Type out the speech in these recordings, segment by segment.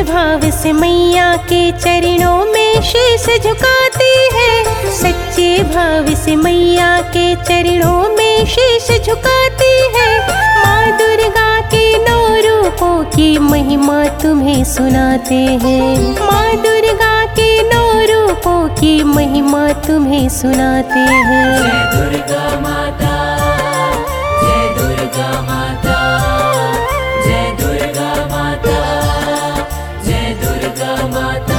भाव से मैया के चरणों में शीश झुकाती है। सच्चे भाव से मैया के चरणों में शीश झुकाती है। माँ दुर्गा के 9 रूपों की महिमा तुम्हें सुनाते हैं। माँ दुर्गा के 9 रूपों की महिमा तुम्हें सुनाते हैं। जय दुर्गा माता, जय दुर्गा माता, जय दुर्गा माता, जय दुर्गा माता।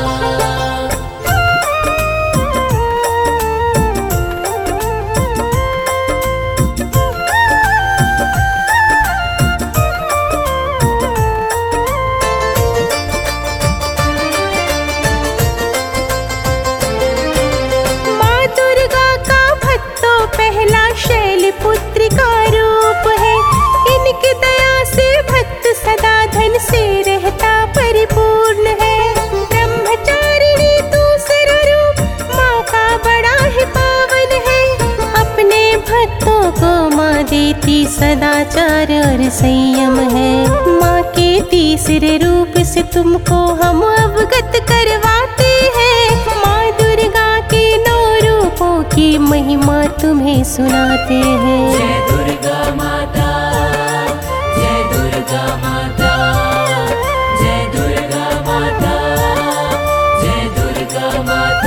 पहला शैलपुत्री का रूप है। इनकी दया से भक्त सदा धन से रहता परिपूर्ण है। ब्रह्मचारिणी दूसरा रूप माँ का बड़ा ही पावन है। अपने भक्तों को माँ देती सदाचार और संयम है। माँ के तीसरे रूप से तुमको हम अवगत करवाते हैं। माँ दुर्गा के 9 रूपों की महिमा तुम्हें सुनाते हैं। जय दुर्गा माता, जय दुर्गा माता, जय दुर्गा माता, जय दुर्गा माता।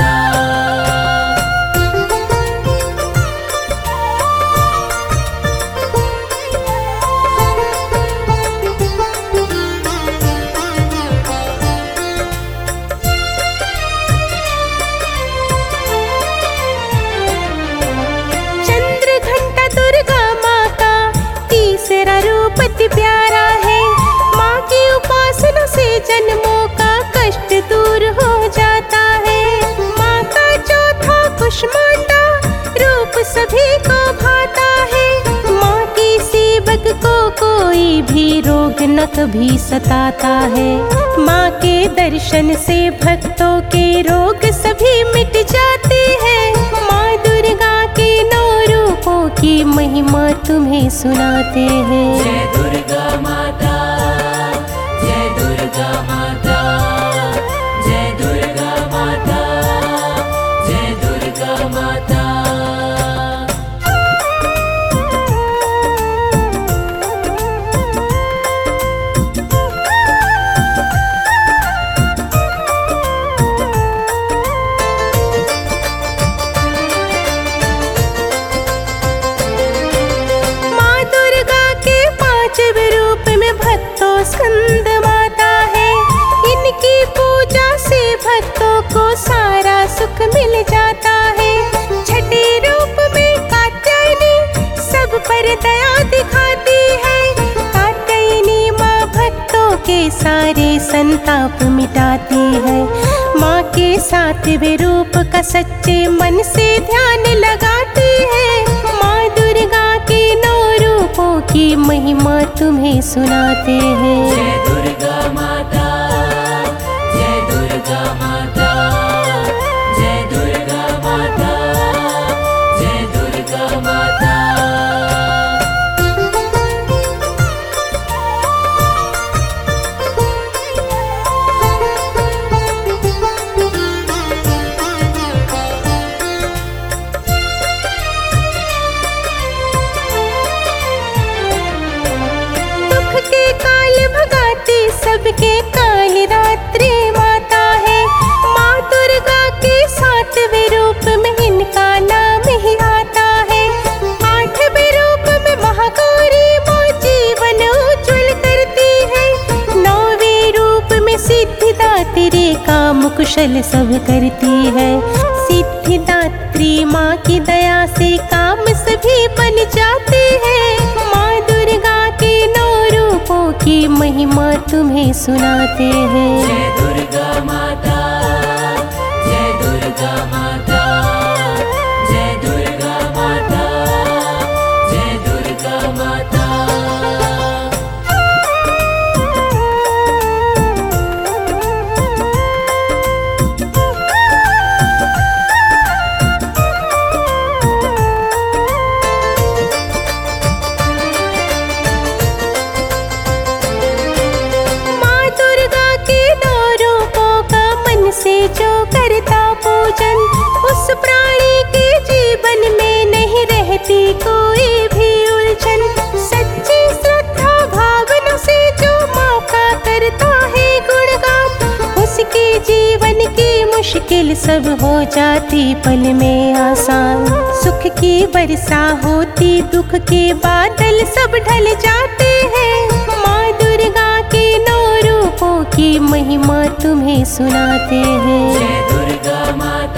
अति प्यारा है। माँ की उपासना से जन्मों का कष्ट दूर हो जाता है। माँ का चौथा कुष्मांडा रूप सभी को भाता है। माँ की सेवक को कोई भी रोग न कभी सताता है। माँ के दर्शन से भक्तों के रोग सभी मिट जाते हैं। माँ दुर्गा के 9 रूपों की महिमा तुम्हें सुनाते हैं। जय दुर्गा माता, जय दुर्गा माता, जय दुर्गा माता, जय दुर्गा माता। स्कंद माता है। इनकी पूजा से भक्तों को सारा सुख मिल जाता है। छठे रूप में कात्यायनी सब पर दया दिखाती है। कात्यायनी माँ भक्तों के सारे संताप मिटाती है। माँ के 7वें रूप का सच्चे मन से ध्यान लगाती है। माँ दुर्गा के 9 रूपों की महिमा तुम्हें सुनाते हैं। जय दुर्गा माता, जय दुर्गा माता, जय दुर्गा माता, जय दुर्गा माता। सबके काल रात्रि माता है। माँ दुर्गा के 7वें रूप में इनका नाम ही आता है। 8वें रूप में महागौरी माँ जीवन उज्ज्वल करती है। 9वें रूप में सिद्धिदात्री काम कुशल सब करती है। सिद्धिदात्री माँ की दया से काम सभी बन जाते हैं। माँ दुर्गा के 9 रूपों की महिमा तुम्हें सुनाते हैं। जय दुर्गा माता, जय दुर्गा माता, जय दुर्गा माता, जय दुर्गा माता। मुश्किल सब हो जाती पल में आसान। सुख की वर्षा होती, दुख के बादल सब ढल जाते हैं। माँ दुर्गा के 9 रूपों की महिमा तुम्हें सुनाते हैं। जय दुर्गा माता।